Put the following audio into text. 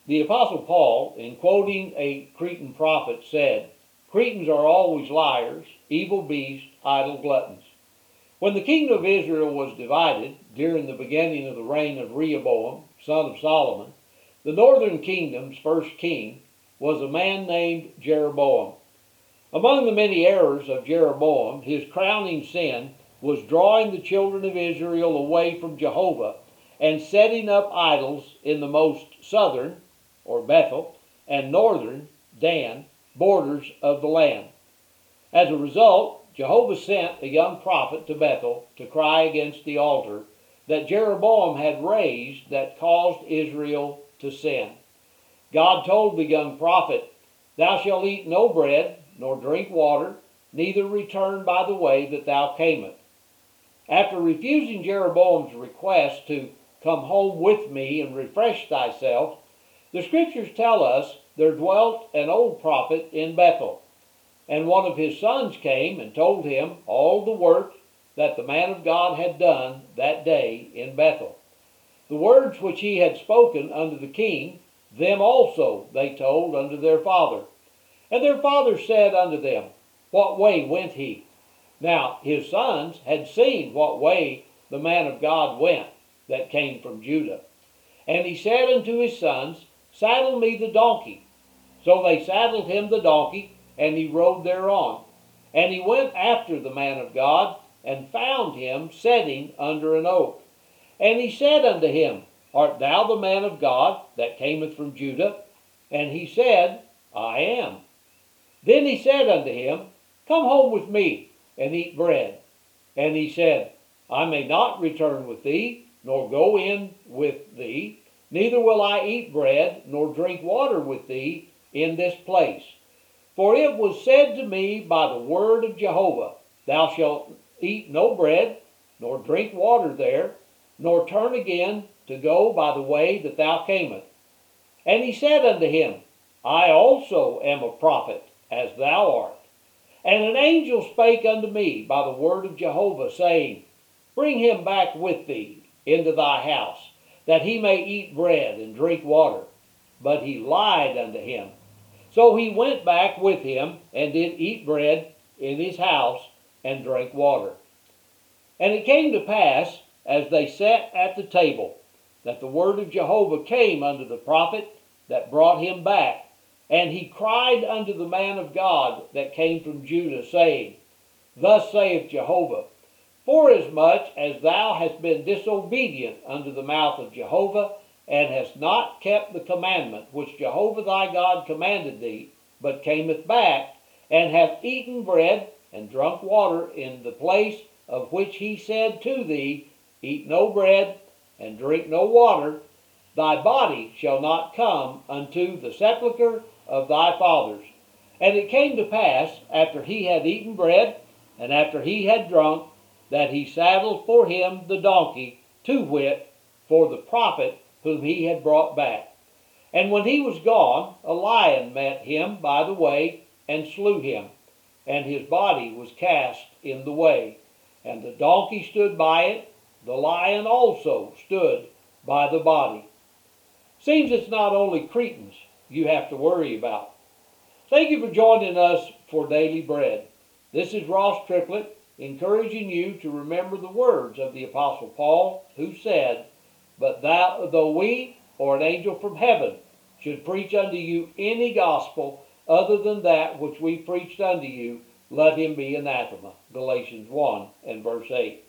The Apostle Paul, in quoting a Cretan prophet, said, "Cretans are always liars, evil beasts, idle gluttons." When the kingdom of Israel was divided during the beginning of the reign of Rehoboam, son of Solomon, the northern kingdom's first king was a man named Jeroboam. Among the many errors of Jeroboam, his crowning sin was drawing the children of Israel away from Jehovah and setting up idols in the most southern, or Bethel, and northern, Dan, borders of the land. As a result, Jehovah sent a young prophet to Bethel to cry against the altar that Jeroboam had raised that caused Israel to sin. God told the young prophet, "Thou shalt eat no bread, nor drink water, neither return by the way that thou camest." After refusing Jeroboam's request to "come home with me and refresh thyself," the scriptures tell us there dwelt an old prophet in Bethel, and one of his sons came and told him all the work that the man of God had done that day in Bethel. The words which he had spoken unto the king, them also they told unto their father. And their father said unto them, "What way went he?" Now his sons had seen what way the man of God went that came from Judah. And he said unto his sons, "Saddle me the donkey." So they saddled him the donkey, and he rode thereon. And he went after the man of God, and found him sitting under an oak. And he said unto him, "Art thou the man of God that cameth from Judah?" And he said, "I am." Then he said unto him, "Come home with me, and eat bread." And he said, "I may not return with thee, nor go in with thee, neither will I eat bread, nor drink water with thee in this place. For it was said to me by the word of Jehovah, Thou shalt eat no bread, nor drink water there, nor turn again to go by the way that thou camest." And he said unto him, "I also am a prophet, as thou art. And an angel spake unto me by the word of Jehovah, saying, Bring him back with thee into thy house, that he may eat bread and drink water. But he lied unto him. So he went back with him, and did eat bread in his house, and drank water. And it came to pass, as they sat at the table, that the word of Jehovah came unto the prophet that brought him back. And he cried unto the man of God that came from Judah, saying, Thus saith Jehovah, Forasmuch as thou hast been disobedient unto the mouth of Jehovah, and hast not kept the commandment which Jehovah thy God commanded thee, but cameth back, and hath eaten bread and drunk water in the place of which he said to thee, Eat no bread, and drink no water, thy body shall not come unto the sepulchre of thy fathers. And it came to pass, after he had eaten bread, and after he had drunk, that he saddled for him the donkey, to wit, for the prophet whom he had brought back. And when he was gone, a lion met him by the way, and slew him, and his body was cast in the way. And the donkey stood by it, the lion also stood by the body. Seems it's not only Cretans you have to worry about. Thank you for joining us for Daily Bread. This is Ross Triplett, encouraging you to remember the words of the Apostle Paul, who said, But though we, or an angel from heaven, should preach unto you any gospel other than that which we preached unto you, let him be anathema. Galatians 1 and verse 8.